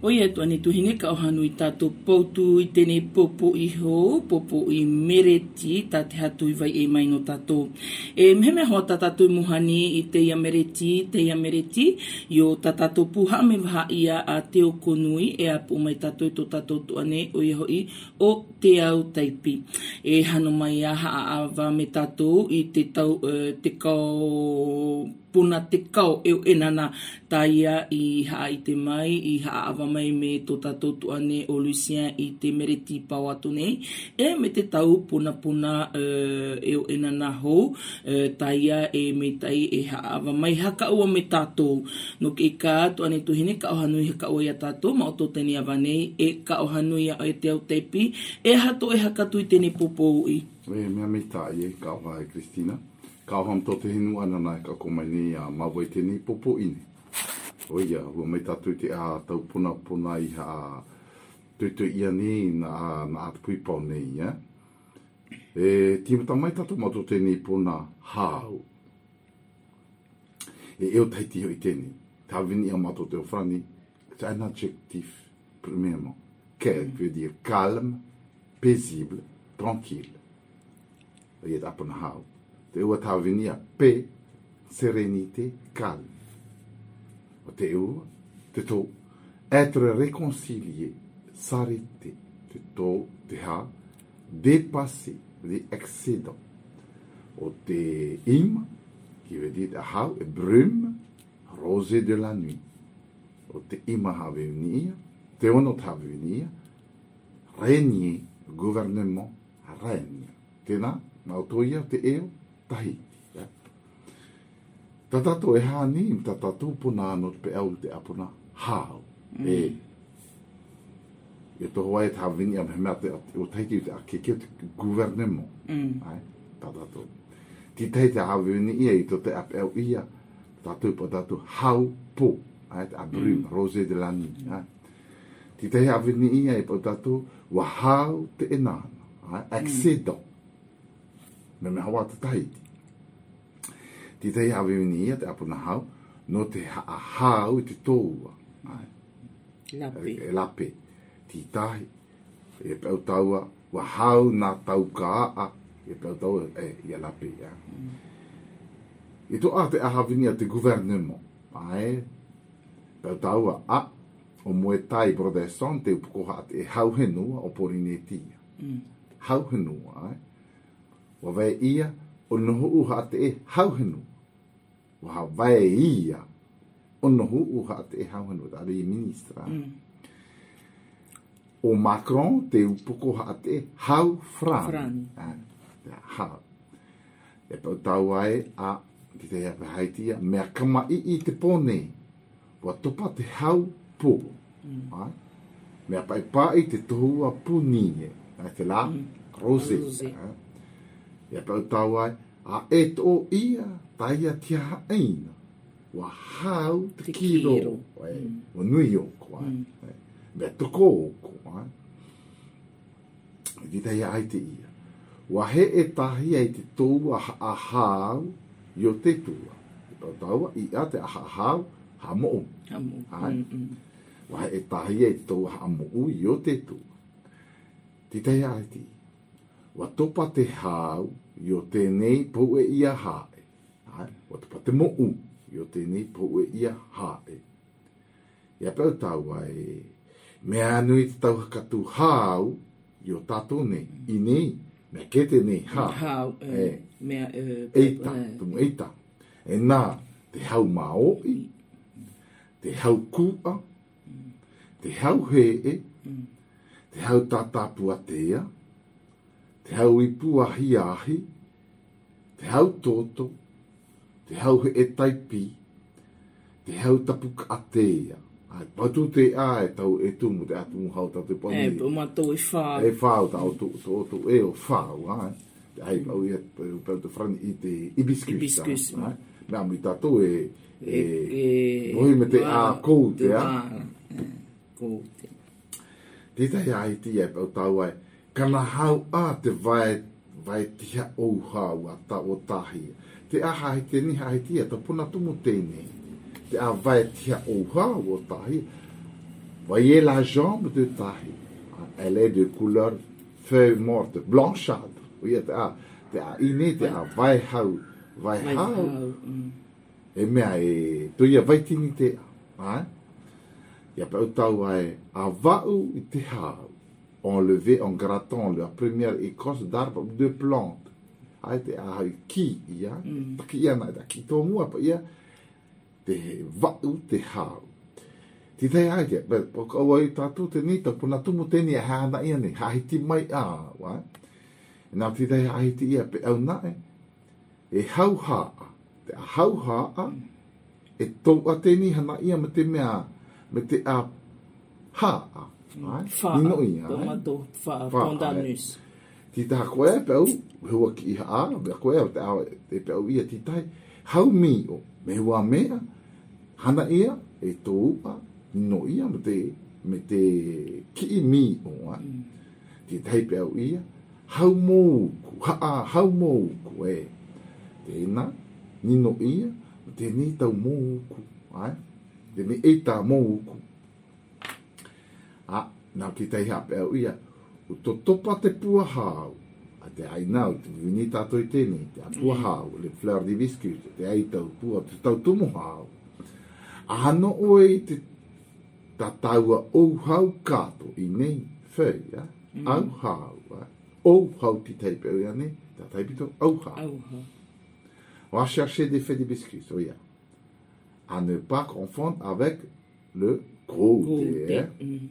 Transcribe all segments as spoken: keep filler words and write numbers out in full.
Oia tu ani tu hinge ka ohanu I tātou poutu I tēnei popo I ho, popo I mereti, tā te hatu I vai e mai no tātou. E meheme hoa tā tātou muhani I te ia mereti, te ia mereti, yo tā tātou puha me waha ia a Teo Konui, e a pu mai tātou to tātou tu ane o ia hoi o te au taipi. E hano mai a haa awa me tātou I te tau, uh, te kau puna te kau eo enana tā ia I haa I te mai, I haa awa mai me tō tātou tuane o Lucien I te mereti pau atu nei, e me te tau puna puna uh, eo enana ho, uh, tā ia e me tai e haa awa mai haka ua me tātou. No ke ka tuane tuhine ka ohanui haka ua ia tātou, ma o tō tēni awa nei, e ka ohanui a e te au teipi, e hato e haka tui tēni popo ui. E mea me tā i e ka oha e Kristina. Ka ham tō te hinu ana nai ka komai ni a mawai tēnei popo ine. O ia, hua mai tātou te a tau puna puna I ha tui tui ia ni na, na atu pui pau nei, ja? E tīmata mai tātou mato tēnei puna hāu. E eo taiti hoi tēnei. Tā vini a mato te o frani, c'est un adjectif, premièrement. Quel veut dire calme, paisible, tranquille. O ia tā puna hāu. Te ua tā venia paix, sérénité, calme. O te ua, te tō, être réconcilié, s'arrêter. Te tō, te ha, dépasser, des excédents. O te im, qui veut dire hau, et brume, rosée de la nuit. O te ima ha venir, te ono ha venir, régner, gouvernement, règne. Tēnā, mautoia, te eo, tahi. Ja. Tatato e hāni, tatato puna anō te pe au te apuna hāu. Mm. E, e to hoa e tā vini am he mea te o taiti te ake keo te gouvernement. Mm. Ai, tatato. Ti tei te hau vini ia I to te ape au ia, tatato pa tatato hau po. Ai, te abrim, mm. rosé de la nuit. Ai. Ti tei hau vini ia I pa tatato wa hau te enana. Ai, excédent. Me me hawa te tahiti. Ti tei hawe wini ia te apuna hau, no te ha hau I te tōua. Lape. E lape. Ti tahi, e pau taua, wa hau nā tau ka a, e pau taua, e, ia lape. Ja. Mm. E to a te aha wini a te gouvernement. Ai, pau taua, a, o moe tai protestant, te upukoha te hau henua o porinetia. Mm. Hau henua, ai. Wa vai ia o noho uha te e hauhenu. Wa vai ia o noho uha te e hauhenu. Tā rei ministra. Mm. O Macron te upoko ha te e hau frani. Frani. Ah, hau. E pau tau ai a ki te hea pahaitia mea kama I I te pone. Wa topa te hau po. Mm. Ah, mea pai pai te tohua punie. Ai te la mm. rose. Rose. Ah, ia pau tau ai, a e tō ia, taia tia haina, wa hau te kiro, mm. wa nui oko, mm. mea toko oko, i te ia ai te ia. Wa he e tahi ai te tōua a hau, i o te tua. I pau tau ai, i a te a hau, ha mo'u. Ha mo'u. Mm, mm. Wa he e tahi ai te tōua ha mo'u, i o te tua. Ti te ia ai te ia. Wa topa te hau, I o tēnei pou e ia hae. Wa topa te mo'u, I o tēnei pou e ia hae. Ia pau tau ai, mea anui te tau hakatu hau, I o tātou nei, I nei, mea ke te nei ha. Hau, e, mea, e, eita, tumu eita. E nā, te hau maoi, te hau kua, te hau hee, te hau tātāpuatea, te hau ipu ahi ahi, te hau toto, te hau he e taipi, te hau tapuka atea. Ai, patu te a e tau e tumu, te atumu hau tatu poni. E, pau matou e whau. E whau tau to, to, to e o whau, ai. Te hai pau e pau te frani I te ibiskus. Ibiskus. Mea mi tatu e, e, e, mohi me te a kou te a. Kou te. Te tai ai ti e pau tau ai, kana hau a te vai, vai tia ou hau a ta o tahi. Te aha he te niha he tia, ta puna tumu tēnei. Te a vai tia ou hau o tahi. Voyez la jambe de tahi. Elle est de couleur feuille morte, blanchâtre. Oui, te a, te a ine, te a vai hau, vai hau. E mea e, toia vai tini te a. Ia pa utau ai, a vau i te hau. Enlevé en grattant la première écorce d'arbre de plante. Ai te a hau ki, ia. Taki ia na, taki tō mua pa ia. Te vau te hau. Ti te aia, po ka wai tātou te nita, puna tumu teni e hana ia ni, hahiti mai a, wa. E nā ti te hahiti ia pe au nae, e hau haa, te a hau haa, e tau a teni hana ia me te mea, me te a haa, wa. Nino ia, e. Tomato, wha, pondanus. Ti te hakoe pe au, hua ki haa, me a koe, te au, te pe au ia ti tai, hau mi o, me hua mea, hana ia, e tau a, no ia me te me te ki mi o a ti tai pe au ia hau mo ha hau mo ku e te na ni no ia te ni tau mo ku ai te ni e ta mo ku a na ti tai ha pe au ia o to topa te pua hau a te ai nau te vini tato i teni te a pua hau le fleur de viscu te ai tau pua te tau tumu hau a hano oe te ta taua ou hau kato i nei whai, ja? Mm. Au hau, ja? Ou hau ti teipe au ia nei, ta teipito au hau. Au hau. On va chercher des faits de biscuits, so ja. À ne pas confondre avec le gros thé, hein?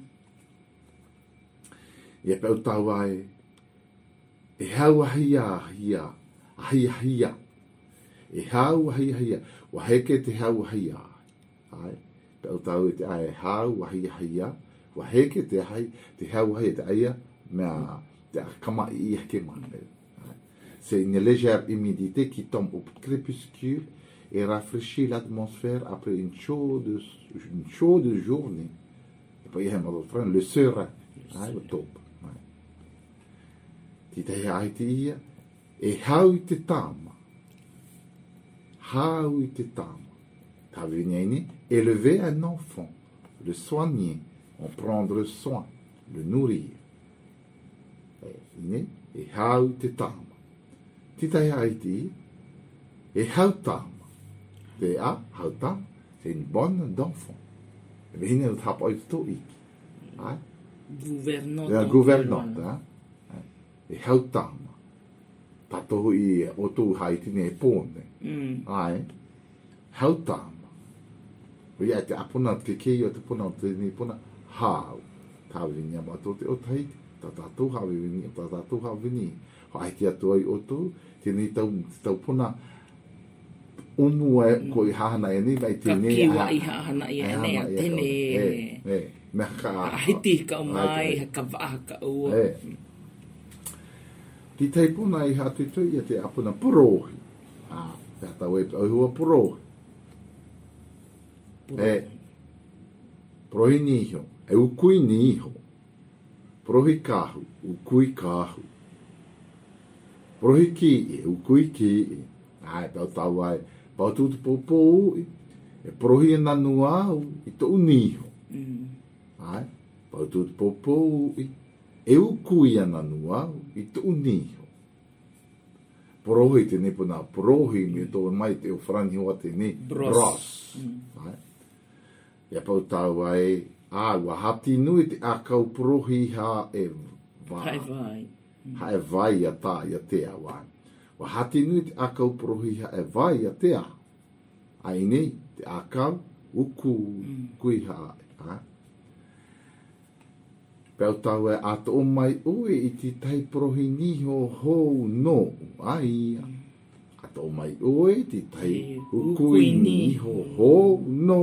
Ia pe au taua e, e hau ahia ahia, ahia ahia. E hau ahia ahia, wa heke te hau ahia, ai? Pe au tau te ai hau wahi haia, wa heke te hai, te hau hai te aia, mea te kama i heke mane. C'est une légère humidité qui tombe au crépuscule et rafraîchit l'atmosphère après une chaude, une chaude journée. Et puis il y a un autre, le serein, le top. Ti te hai te ia, e hau i te tama. Hau i te tama. Élever un enfant, le soigner, en prendre soin, le nourrir. Et hau te tama. Titai haiti, et hau tama. Te a, hau tama, c'est une bonne d'enfant. Et bien, il y a un tapoi de toiki. Gouvernante. La gouvernante, hein. Et hau tama. Tato i otu haiti ne pone. Ai, hau tama. Ia te apuna te kei o te puna o te ni puna hau. Tau vini a mato te o taiti. Ta tatu hau vini, ta tatu hau vini. Hai te atu ai o tu, te ni tau, tau puna unu e ko i hahana e ni, vai te ni. Ka kiwa i hahana i e ne a tene. E, e, me ka. Ahiti ka o mai, ka waa ka ua. E. Ti tei puna i hatu tu ia te apuna purohi. Ah, te tau e au hua purohi. E prohi niho, e ukui niho, prohi kahu, ukui kahu, prohi ki e, ukui ki e, ai, pau tau ai, pau tutu popo ui, e prohi e nanu au, i to uniho, ai, pau tutu popo ui, e ukui e nanu au, i to uniho. Prohi te nipuna, prohi mi to mai te o frani hoa te ni, bros, ai. Ia pau tau ai, a wa hati nui te akau prohi ha e vai. Hae vai. Ha e vai a ta ia te a wai. Wa hati nui te akau prohi ha e vai a te a. Ai nei, te akau uku kui ha e. Pau tau e ato o mai ue i ti tai prohi niho hou no. Ai, ato o mai ue i ti tai ukui niho hou no.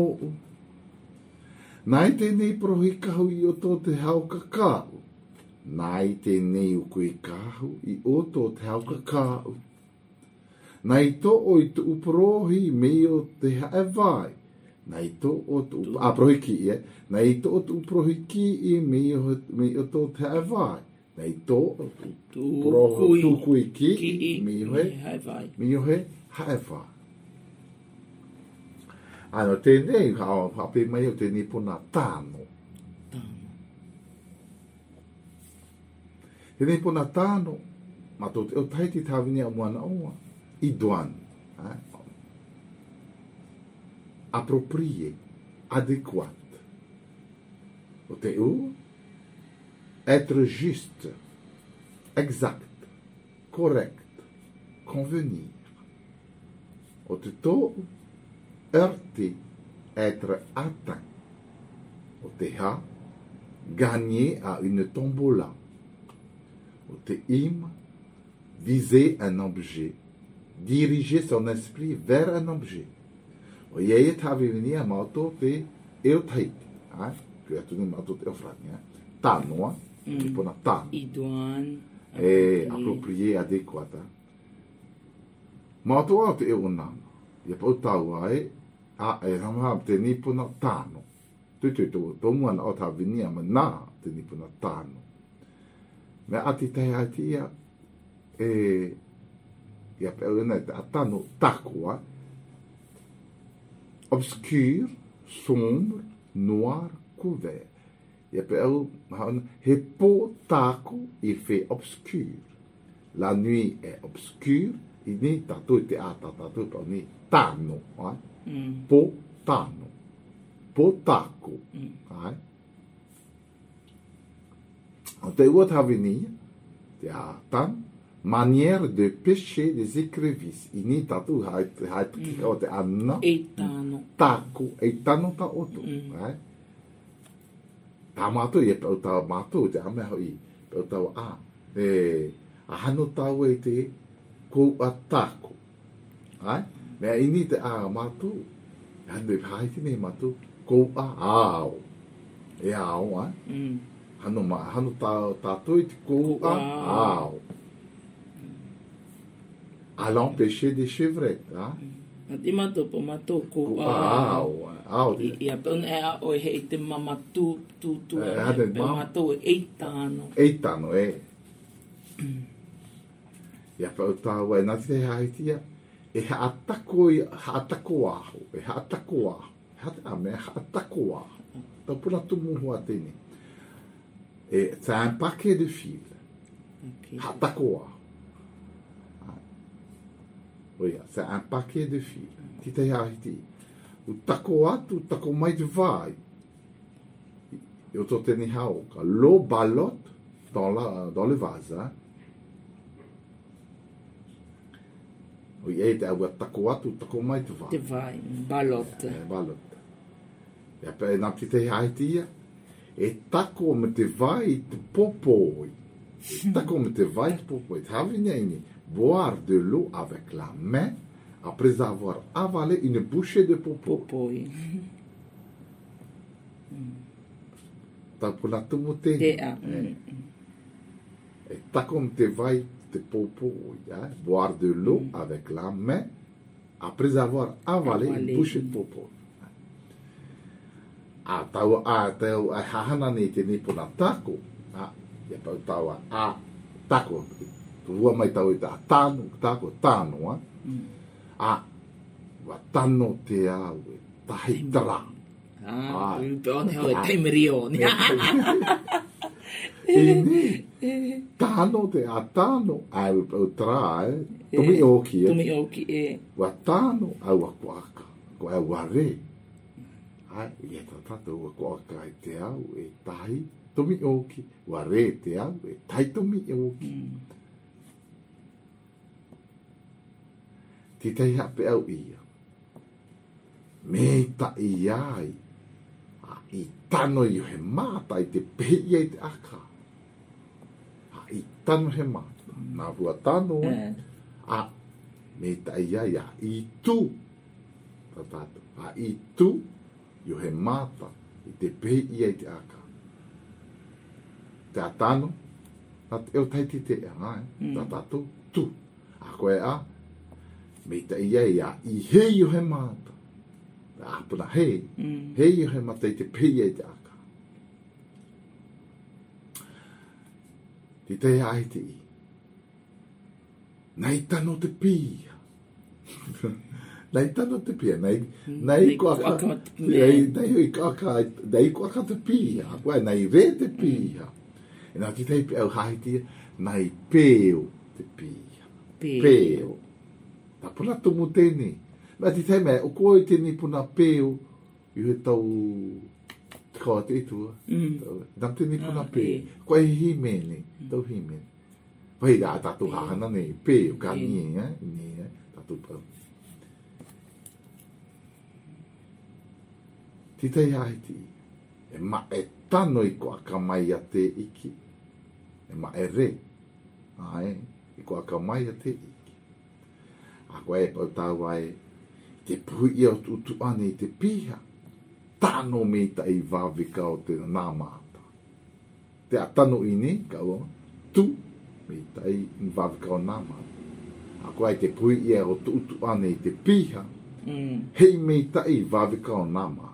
Nai tēnei prohi kahu i o tō te hau kakau. Nai tēnei uku i kahu i o tō te hau kakau. Nai tō o i tu prohi me o te hae vai. Nai tō o tu... A, prohi ki e. Nai tō o tu prohi ki i me o, me o tō te hae vai. Nai tō o tu prohi tu kui ki i me o he hae vai. Me o he hae vai. Ano, tēnei, hape mai o tēnei puna tāno. He nei pona tāno, ma tō te o taiti tāwini a moana oa, i douane. Hein? Approprié, adéquate. O te u, être juste, exact, correct, convenir. O te tō, heurter, être atteint. O te ha, gagner à une tombola. O te im, viser un objet, diriger son esprit vers un objet. O iei e tāwini a mātou te eo taiti. Kui atu ni mātou te ofrani. Tānoa, ki pona tāno. I douane. E approprié, adéquata. Mātou au te eo nana. Ia pau tau ai, a e rama te ni pona tāno. Tu tu tu, tō muana o tāwini a mana te ni pona tāno. Me ati te haitia, e ia pe au nei te atano takoa, obscur, sombre, noir, couvert. Ia pe au, he po tako il fait obscur. La nuit est obscure, i ni tatou te ata tatou pa ni tano, mm. po tano, po tako, mm. ai. O te ua tāwini, te atan, manière de pêcher des écrevisses. I ni tatu hai piki o te ana. E tano. Tāku, e tano ta oto. Mm. Tā mātou, e pau tau mātou, te ame hoi, pau tau a. E, a hano tau e te kou a tāku. Ai? Mea ini te a mātou. E hano e haiti nei mātou, kou a ao. E ao, ai? Mm. Hano ma, hano tā, tātou te kou a ao. Allant pêcher des chevrettes, hein? I mato po mato ko a ao. Ao. I a pon e a o he te mama tu tu tu. Pe mato e tano. E tano e. Ia pa ta wa na te haitia. E ha atako ha atako aho. E ha atako aho. Ha ta me ha atako aho. Ta puna tu mu ho atene. Et c'est un paquet de fils. Okay. Hatakoa. Oui, c'est un paquet de fils. Ti te haiti. O tako atu, tako mai te vai. Eu tô teni haoka. L'eau ballotte dans, la, dans le vase. Hein? Oui, e te aua tako atu, tako mai te vai. Te vai, ballotte. É, ballotte. E apre na ti te haiti. E tako me te vai te popoi. Tako me te vai te popoi. Havine boire de l'eau avec la main après avoir avalé une bouchée de popoi. Popoi. Tako na tumo te. Te a. E tako me te vai te popoi. Boire de l'eau mm. avec la main après avoir avalé, avalé. une bouchée de popoi. A tau a tau a hahana nei te nipona tako. A, ia pau tau a, a tako. Rua mai tau i ta tano, tako, tano, a. Mm. A, wa tano te au e tahi tara. Ah, i peone hau e taimeri o. I ni, tano te a tano, a u pau tara, e. Tumi oki, e. Tumi oki, e. Wa tano, a ua kuaka. Ko e ware. Ai, ia ta tatou ko kai te au e tahi tomi oki, wa re te au e tai tomi oki. Mm. Ti te hape au ia. Me ta i ai. A i tano i he mata i te pehi e te aka. A i tano he mata. Nā rua tano. Mm. A me ta i ai a i tu. Ta tatou. A i tu. Yo he mata i te pehi ia i te aka. Te atano, at eo taiti te ea, mm. Ta tatou, tu. A koe a, me ta ia ia, i he yo he mata. A puna he, mm. He yo he mata i te pehi ia i te aka. Ti te ai te i. Nei tano te pia. Nei tano te pia, nei, nei ko aka, nei, nei ko aka, nei ko aka te pia, koe nei re te pia. E nā ki teipi au haiti, nai peo te pia. Peo. Ta puna tumu tēnei. Mea ti tai mea, o koe tēnei puna peo, i he tau te kaua te itua. Nam tēnei puna peo. Koe hi mene, tau hi mene. Pai rā tātou hahana nei, peo, ka nie, eh? Nie, tātou pau. Ti tai haiti, e ma e tano i ko akamai a te iki. E ma e re, ai, i ko akamai a te iki. A koe e pau tau ai, te pui i au tutu ane i te piha. Tano me ta i vāwika o te nā māta. Te a tano i ne, ka o, tu, me ta i vāwika o nā māta. A koe te pui i au tutu ane i te piha. Mm. Hei me ta i vāwika o nā māta.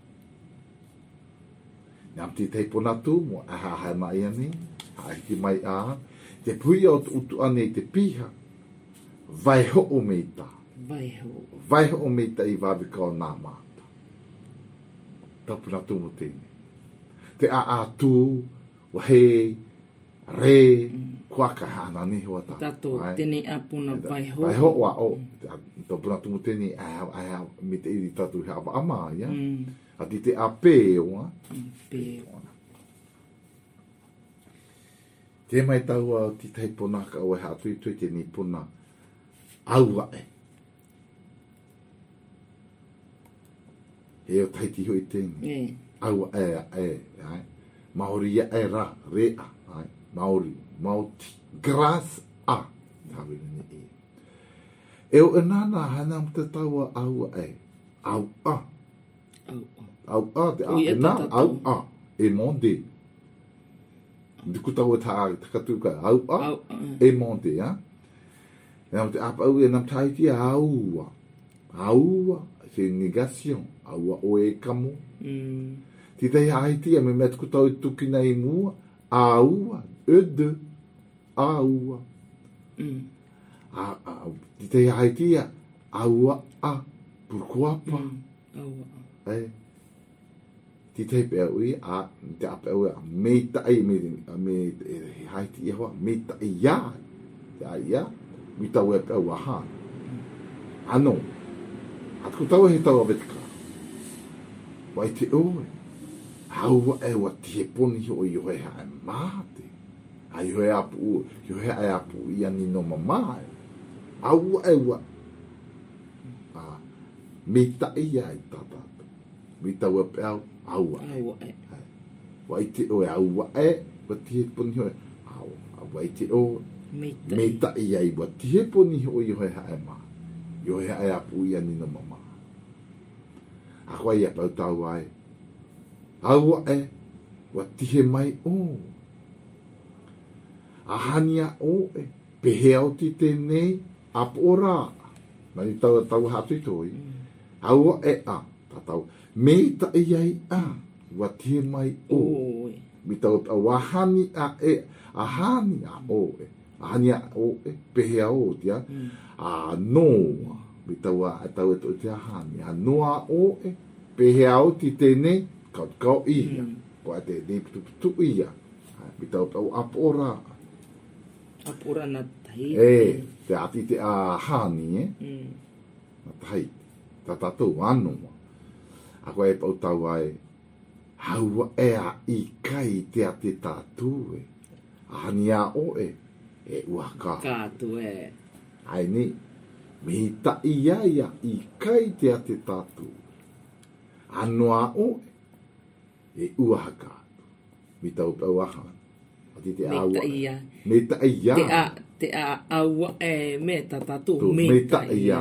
Nam te tei pona tu, mo aha hai mai ane, hai ki mai a, te pui au tutu ane i te piha. Vai ho o me ta. Vai ho. Vai ho o me ta i vāwika o nā māta. Tapuna tu mo tēne. Te a a tu, wa he, re, mm. kuaka hana ni hoa ta. Tato, tēne a puna vai ho. Vai ho wa o. Tapuna tu mo tēne, a a me te iri tatu he awa ama, ya. Mm. A ti te a pēo, a. Mm, pēo. Te mai tau a ti tei puna ka oe hatu i tui tēne puna. Aua e. E o taiti hoi tēnei. Yeah. Aua e, e, ai. Maori ia e ra, re a, ai. Maori, mauti, gras a. Tawe ni e. E o enana hana mo te taua aua e. Au a. Au a. Au a, te a, ena, au a. E monde. Ndiku taua ta a, takatuka, au a, Au a. e monde, ya. E nam te apa au e nam taiti aua. Aua, c'est une négation. Aua o e kamu. Mm. Ti tei haiti a me met kutau i tuki nei mua. Aua, e de. Aua. Mm. A, a, ti tei haiti a. Aua a. Pourquoi pas? Mm. Aua a. Eh. Ti tei pe au i a. Te ape au i a. Me tai me. Me haiti i hoa. Me tai ia. Te a ia. Mi tau e pe au a ha. Ano. At kutau he tau a vetka. Wai te oe. Haua e wa tie poni ho i hoe hae māte. Ai hoe apu, i hoe ai apu i ani no mamae. Haua e wa. Ah, me ta ia i tatata. Me tau e peau, haua e. Aua e. Wai te oe, haua e, wa tie poni ho e. Haua, wai te oe. Me ta ia i wa tie poni ho i hoe hae māte. I hoe hae apu i ani no mamae. A koe ia pau tau ai. Aua e, wa tihe mai o. A hania o e, pehe au ti tēnei, a pōrā. Mani tau tau hatu i toi. Aua e a, ta tau. Me ta i ai a, wa tihe mai o. Mi tau tau, a hani a e, a hani a o e. A hania o e, pehe au o tia. A noa. Mi tau a, tau e to te a hani. A noa o e, pehe au ti tēnei, kaut kau ia. Mm. Koa te ne putu putu ia. Mi tau tau apora. Apora na tahi. E, te ati te a hani, e. Mm. Na tahi. Ta tatou anu. A koe e pau tau ai. Haua e a i kai te a te tātou e. A hani a o e. E ua kā. Kātu e. Ai ni. Me ta ia ia i kai te a te tātou. Anoa o e. E ua haka. Mi tau pau aha. Ati te aua. Me ta ia. Me ta ia. Te a, te a aua e me ta tātou. Me ta ia.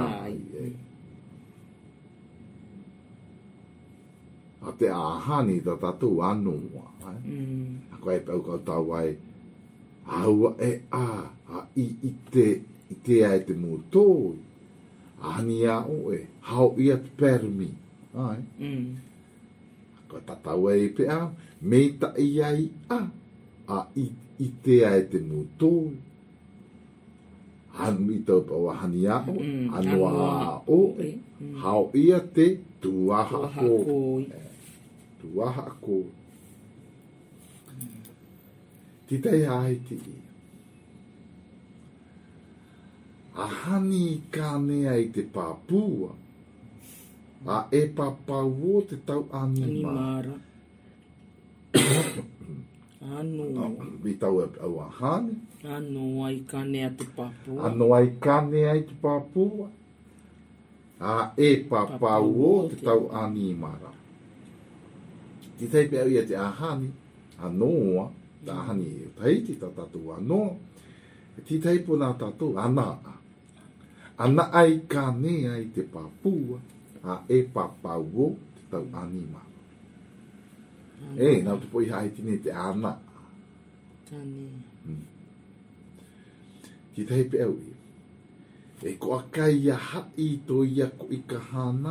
A te a hani ta tātou anoa. Mm. A koe pau kau tau ai. Aua e a. A i i te, i te a e te mūtoi. A hani a o e. Hau ia te permi. Ai. Mm. Ko tatau e pe a. Me ta ia i a. A i, i te a e te mūtoi. Han mi tau pa wa hani a o. Mm. Anoa a o e. Mm. Hau ia te tuaha ko. Tuaha ko. Ti tei ai ti i. A hani ka mea i te pāpua. A e papau o te tau animara. Ano. I tau au a hani. Ano ai ka nea te pāpua. Ano ai ka mea i te pāpua. A e papau o te tau animara. Ki tei pe au ia te ahani. Anoa. Ta ahani e taiti ta tatu anoa. Ti tei po nā tatu anaa. Ana ai ka nea i te pāpua. A e papau o te tau animara. E, nau te poi hai tine te ana. Tane. Hmm. Ki tei pe au ia. E ko a kai a hai to ia ko i ka hana.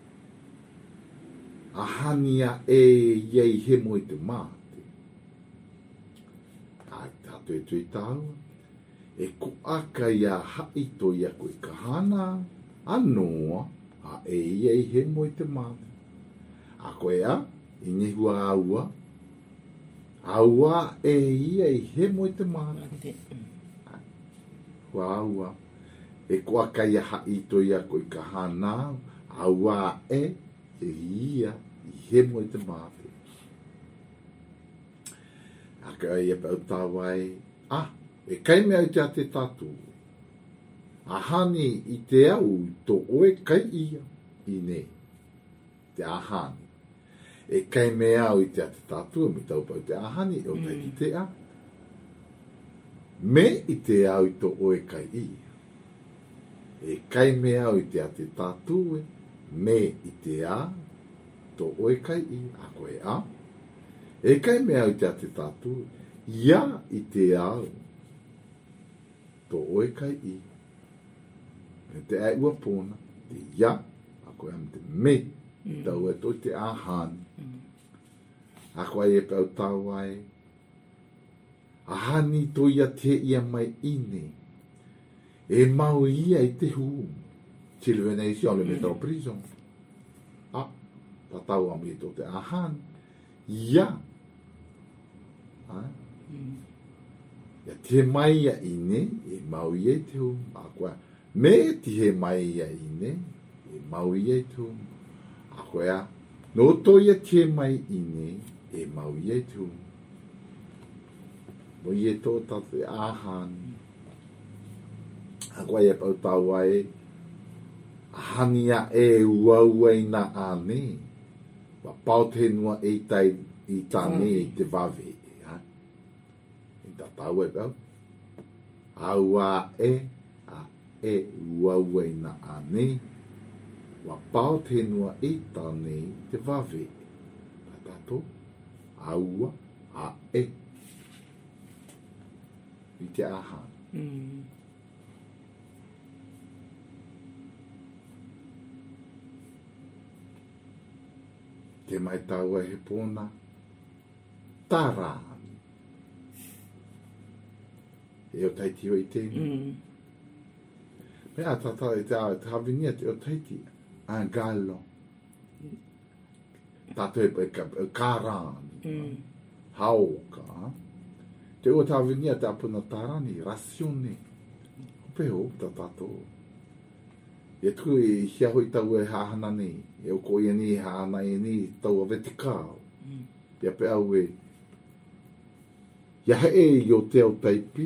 A hania e iei he mo i te mate. A tato e tui tau. E ko a kai a hai to ia ko i ka hana. A noa a e iei he mo i te mate. A koe a, i nehua aua. Aua e iei he mo i te mate. Wa aua. E koa kai a hai to ia ko i ka hana. Aua e e ia i he mo i te mate. A ka ia pau tawai. Ah, e kai mea i te a te tatu. A hani i te au to oe kai ia i ne. Te ahani. E kai mea au i te a te tatu. Mi tau pau te ahani o te i te a. Me i te au i to oe kai ia. E kai mea au i te a te tatu. Me i te a. To oe kai i a koe a. E kai mea i te a te tatu. Ia i te au. To oe kai i. E te ai ua pōna. Te ia. A koe am te me. Mm. Tau e toi te ahani. Mm. A koe e pau tau ai. Ahani to ia te ia mai ine. E mau ia i te hu. Silvenation le metau prison. Ah. Tatau am i to te ahani. Ia. Ah. Mm. Ia te mai ia ine. E mau ia i te hu. A koe. Me ti he mai ia ine. E mau ia i te hu. A koe a. No to ia te mai ine. E mau ia i te hu. Mo ia tō tatu e ahani. A koe e pau tau ai. Ahania e ua ua i na ane. Wa pau te nua e tai i tane i te vave. I ta tau e pau. A ua e. A e ua ua i na ane. Wa pau te nua e tane i te vave. A tato. A ua. A e. I te aha. Mm. Te mai tau e he pōna. Tarani. E o taiti o i tēnu. Mm. Mea tata e te awe, te hawinia te o taiti. A galo. Tato e ka kārani. Mm. Haoka. Te o tā vinia te apuna tarani, rasione. Hope ho, ta tato. E tuku i hia hoi tau e hahana ni. E o ko ia ni hahana e ni tau a vetikao. Mm. Ia pe au e. Ia he e i o te au taipi.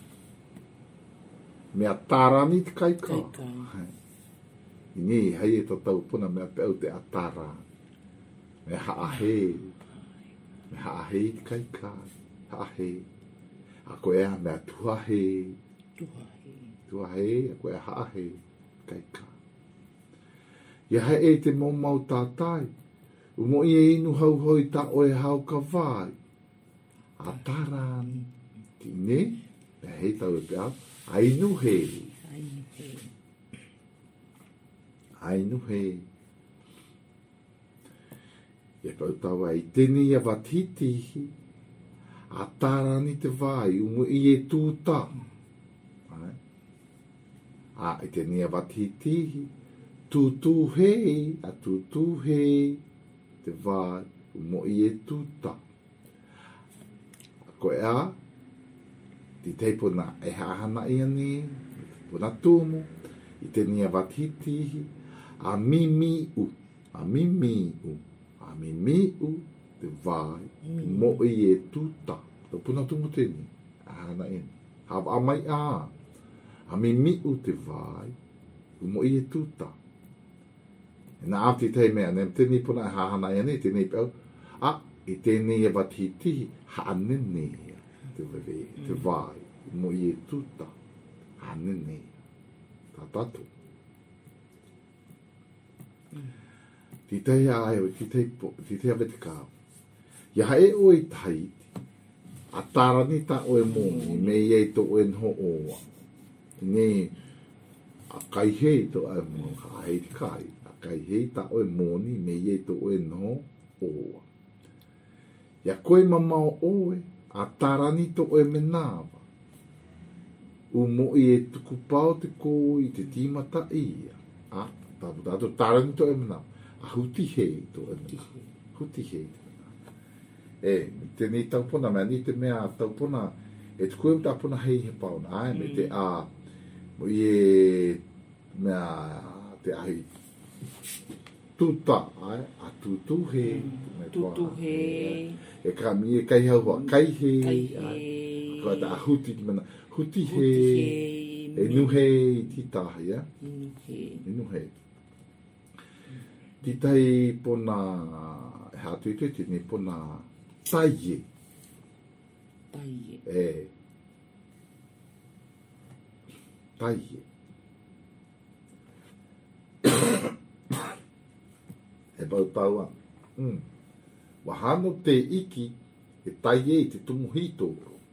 Mea tarani te kaika. Kaika. I ni hei e ta tau puna mea pe au te a tarani. Mea haahe. Mea haahe te kaika. Haahe. A koe a mea tuahe. Tuahe. Tuahe, a koe a haahe. Kaika. Ia he e te mō mau tātai. U mo i e inu hau hoi ta oe hau ka vai. A tarani. Tine, mea hei tau e pia. Ainu he. Ainu he. Ainu he. Ia pau tau ai tini ia watitihi. A tarani te vai, umu i e tūta. A i te nia watitihi, tūtū hei, a tūtū hei, te vai, umu i e tūta. A koe a, ti teipuna e hahana i ani, puna tumu, i te nia watitihi, a mimi u, a mimi u, a mimi u, te vai, mo i e tuta, te puna tumu teni, a hana eni, hawa amai a, a mimi u te vai, mo i e tuta. Na ati tei mea, nem teni puna ha hana eni, teni pēu, a, i tēnei e watitihi, haanene, te vai, te vai, mo i e tuta, haanene, tā tatu. Ti tei ae, ti tei po, ti tei ave te kāo. Ia hae o i Tahiti, a tarani ta o e mōni, me i e to o e nho oa. Ne, a kai hei to a mōni, a hei ti kai, a kai hei ta o e mōni, me i e to o e nho oa. Ia koe mamao oe, a tarani to o e menawa. U mo i e tuku pao te ko i te tīmata ia. A, tapu tato tarani to e menawa. A huti hei to e menawa. Huti hei to e menawa. E, tēnei taupuna mea, ni te mea taupuna, e te koe taupuna hei he pauna. Ai, me te a, mo i e, mea, te ahi, tuta, ai, a tutu hei. Tutu hei. E ka mi e kai hau hoa, kai hei, koa ta huti ki mana, huti hei, e nu hei ti tahi, ya? E nu hei. Ti tai pona, e hatu i te ni pona taie. Taie. E, taie. E bau paua. Mm. Wahano te iki, e taie i te tumuhito.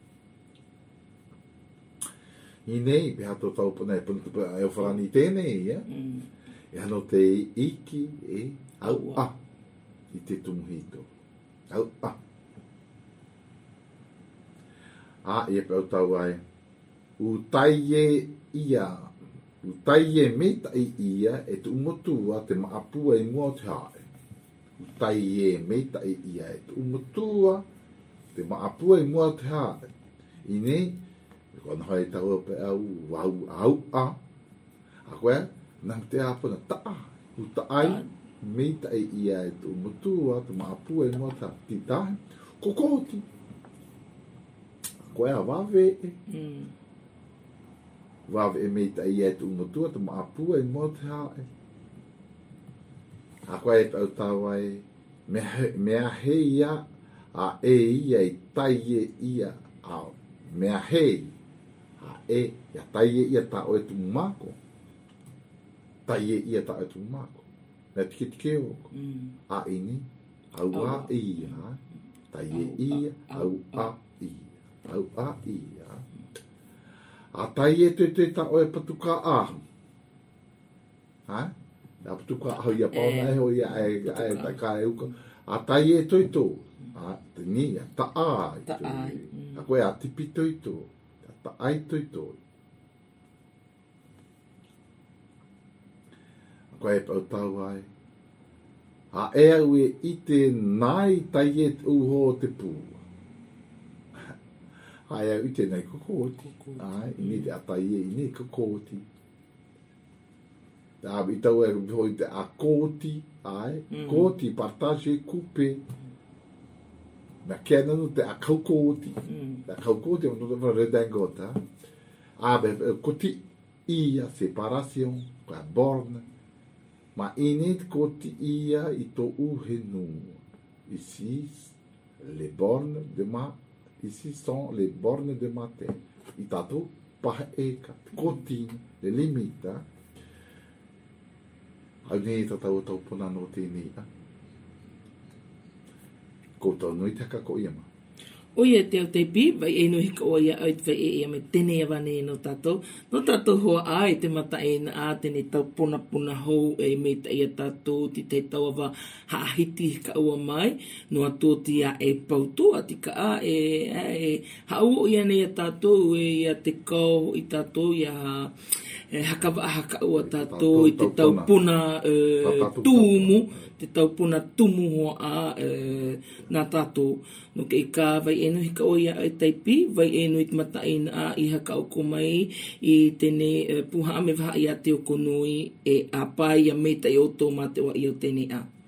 I nei, pe hato tau puna e puna tupa e wharani tēnei, ia. Mm. E hano te iki e au a i te tumuhito. Au a. A, e pau tau ai. U taie ia, u taie me tai ia, e tu umotua te maapua i mua te hae. Tai e mei tai ia e tu umutua te maapua i mua te hae. I nei, kona hoi tau pe au au au a. A koe, nam te apona taa. U taai, mei tai ia e tu umutua te maapua i mua te hae. Ti tae, kokoti. A koe a wawe e. Wawe e mei tai ia e tu umutua te maapua i mua te hae. A koe e pau tau ai, mea hei ia, a e ia i taie ia, a mea hei, a e, ia taie ia ta o e tu mako. Taie ia ta o e tu mako. Mea tiki tiki o. A ini, au a ia, taie ia, au a ia, au a ia. A taie te te ta o e patuka ahu. Ha? A putuka hau ia pauna e hoi a e ta ka e uka. A tai e toito. A te ni, a ta a. Ta a. A koe a tipi toito. A ta ai toito. A koe e pau tau ai. A e au e ite nai tai e uho te pū. A e au ite nai kokoti. Ai, ini te a tai e ini kokoti. Ta i tau e hoi te a kōti, ai, mm. kōti, partage, kupe. Na kea nanu te a kaukōti. Mm. Te a kaukōti, o nuka whara redangota. A be, koti ia, separation, kwa borne. Ma ine koti ia i to uhenu. Ici, les bornes de ma, ici sont les bornes de ma terre. I tato, paha eka, koti, le limita. Au nei tatau tau puna no tēnei a. Koutou nui taka ko ia ma. Oia te au te pi, vai e nui hika oia au te vai e ia me tene awane no tatou. No tatou hoa ai te mata e na a tene tau puna puna hou e me ta ia tatou ti te tau awa haahiti hika ua mai. No ato ti a e pautua ti ka a e, e hau o ia nei a tatou e ia te kau i tatou ia e hakawa haka ua tatou i te tau puna tumu. Te tau puna tumu hoa a nā tatou. No ke i ka vai e nui ka oia e taipi, vai e nui mata i na i haka o komai i tene puha me vaha i a te o konui e a pai a meta i o tō mate wa i o tene a.